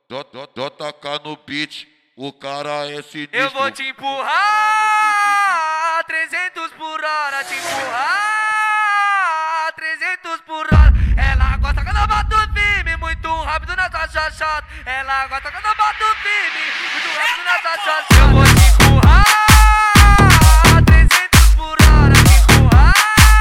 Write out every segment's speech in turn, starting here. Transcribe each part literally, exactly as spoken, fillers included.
J K no beat, o cara é sinistro. Eu vou te empurrar trezentos por hora, te empurrar trezentos por hora. Ela gosta quando eu bato firme, muito rápido nessa chachada. Ela gosta quando eu bato firme, muito rápido nessa chachada. Eu vou te empurrar trezentos por hora, te empurrar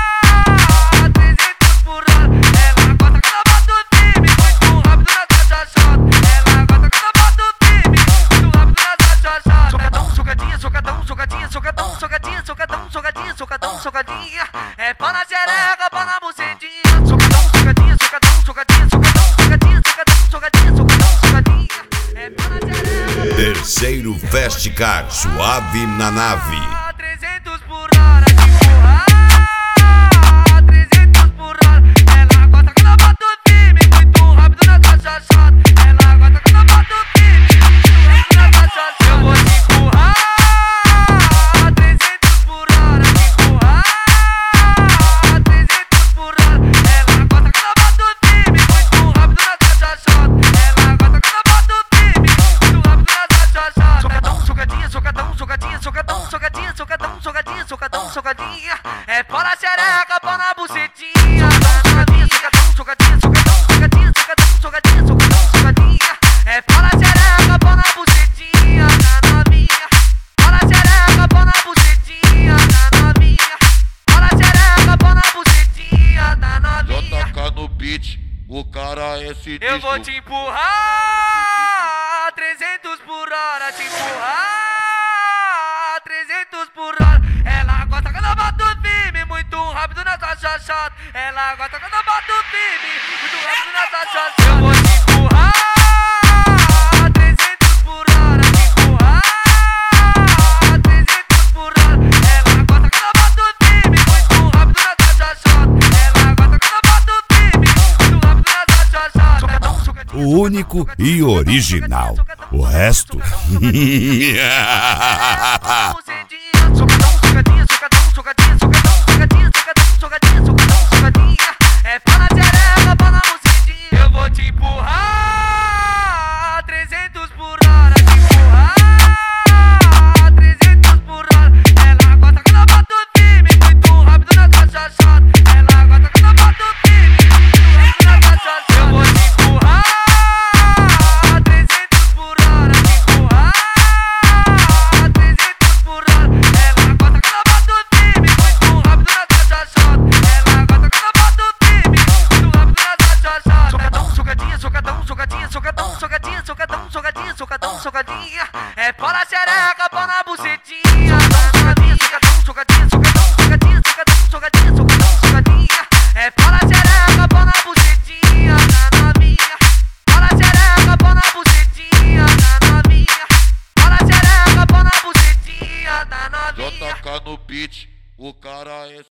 trezentos por hora. Ela gosta quando eu bato firme, muito rápido nessa chachada. Ela gosta quando eu bato firme, muito rápido nessa chachada. Socadão, socadinha, socadão, socadinha, socadão, socadinha, socadão, socadinha, socadão, socadinha. É pau na xereca, pau na bucetinha. Socadão, socadinha, socadão, socadinha, socadão, socadinha, socadão, socadinha, socadão, socadinha. É pau na xereca. Terceiro Festcar, suave na nave. trezentos por hora, te empurrar trezentos por hora. Ela gosta quando eu bato firme, muito rápido nessa chachada. Ela gosta quando eu bato firme, muito rápido nessa chachada. Eu vou te empurrar trezentos por hora, te empurrar trezentos por hora. Ela gosta quando eu bato firme, muito rápido nessa chachada. Ela gosta quando eu bato firme, muito rápido nessa chachada. Socadão, socadinha, socadão, socadinha, socadão, socadinha, socadão, socadinha, socadão, socadinha. É pau na xereca, pau na bucetinha. Socadinha, socadão, socadinha, socadão, socadinha, socadão, socadinha, socadão, socadinha. É pau na xereca, pau na bucetinha, na novinha. Pau na xereca, pau na bucetinha, na novinha. Pau na xereca, pau na bucetinha, na novinha. J K no beat, o cara é sinistro. Eu vou te empurrar trezentos por hora, te empurrar trezentos por hora. Ela gosta quando eu bato firme, muito rápido nessa chachada. Ela gosta quando eu bato firme, muito rápido nessa chachada. Eu vou te empurrar trezentos por hora, te empurrar trezentos por hora. Ela gosta quando eu bato firme, muito rápido nessa chachada. Ela gosta quando eu bato firme, muito rápido nessa chachada. Socadão, socadinho, O único e original. O resto. Socadão, socadinha, socadão, socadinha, socadão, socadinha, socadão, socadinha, socadão, socadinha. É pau na xereca, pau na bucetinha. Eu vou te empurrar trezentos por hora, te empurrar trezentos por hora. Ela gosta quando eu bato firme, muito rápido nessa chachada. Ela gosta quando eu bato firme, muito rápido nessa chachada. Eu vou te empurrar trezentos por hora, te empurrar trezentos por hora. Ela gosta quando eu bato firme, muito rápido nessa chachada. Ela gosta quando eu bato firme, muito rápido nessa chachada. Socadão, socadinha, socadão, socadinha, socadão, socadinha, socadão, socadinha, socadão, socadinha. É pau na xereca, pau na bucetinha. Socadinha, socadão, socadinha, socadão, socadinha, socadão, socadinha, socadão, socadinha. É pau na xereca, pau na bucetinha, na novinha. Pau na xereca, pau na bucetinha, na novinha. Pau na xereca, pau na bucetinha, na novinha. J K no beat, o cara é